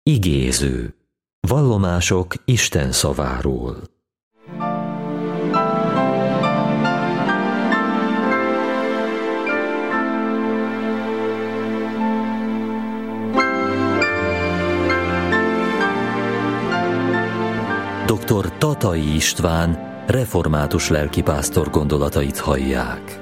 Igéző. Vallomások Isten szaváról. Dr. Tatai István, református lelkipásztor gondolatait hallják.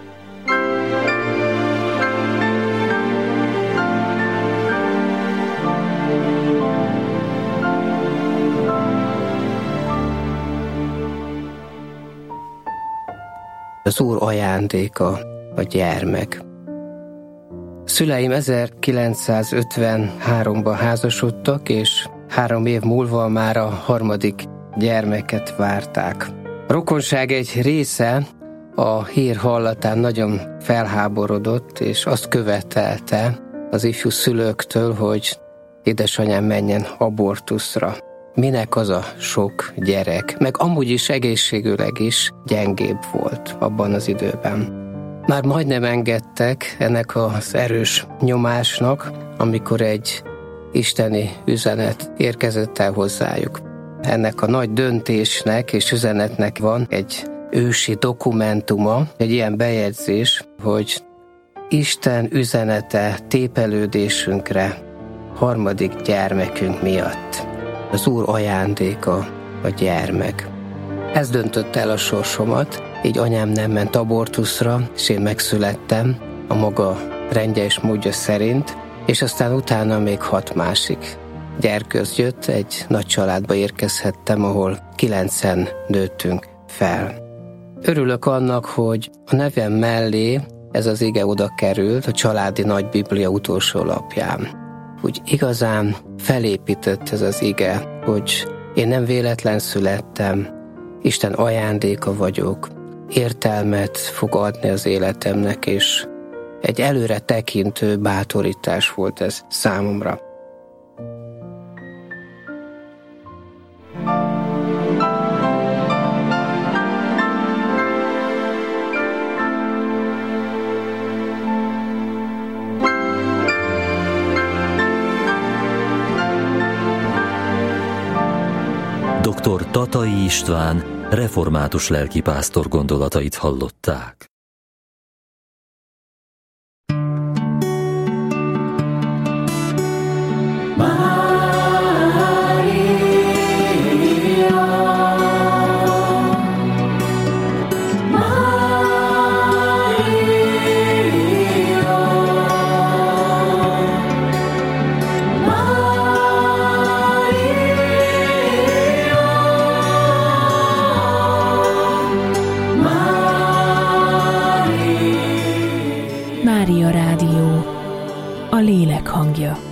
Az Úr ajándéka a gyermek. Szüleim 1953-ban házasodtak, és 3 év múlva már a 3. gyermeket várták. A rokonság egy része a hír hallatán nagyon felháborodott, és azt követelte az ifjú szülőktől, hogy édesanyám menjen abortuszra. Minek az a sok gyerek? Meg amúgy is egészségüleg is gyengébb volt abban az időben. Már majdnem engedtek ennek az erős nyomásnak, amikor egy isteni üzenet érkezett el hozzájuk. Ennek a nagy döntésnek és üzenetnek van egy ősi dokumentuma, egy ilyen bejegyzés, hogy Isten üzenete tépelődésünkre 3. gyermekünk miatt. Az Úr ajándéka a gyermek. Ez döntött el a sorsomat, így anyám nem ment abortuszra, és én megszülettem a maga rendje és módja szerint, és aztán utána még 6 másik gyerkőz jött, egy nagy családba érkezhettem, ahol 9-en nőttünk fel. Örülök annak, hogy a nevem mellé ez az ige oda került a családi nagy Biblia utolsó lapján. Úgy igazán felépített ez az ige, hogy én nem véletlen születtem, Isten ajándéka vagyok, értelmet fog adni az életemnek, és egy előre tekintő bátorítás volt ez számomra. Dr. Tatai István, református lelkipásztor gondolatait hallották. Mária Rádió, a lélek hangja.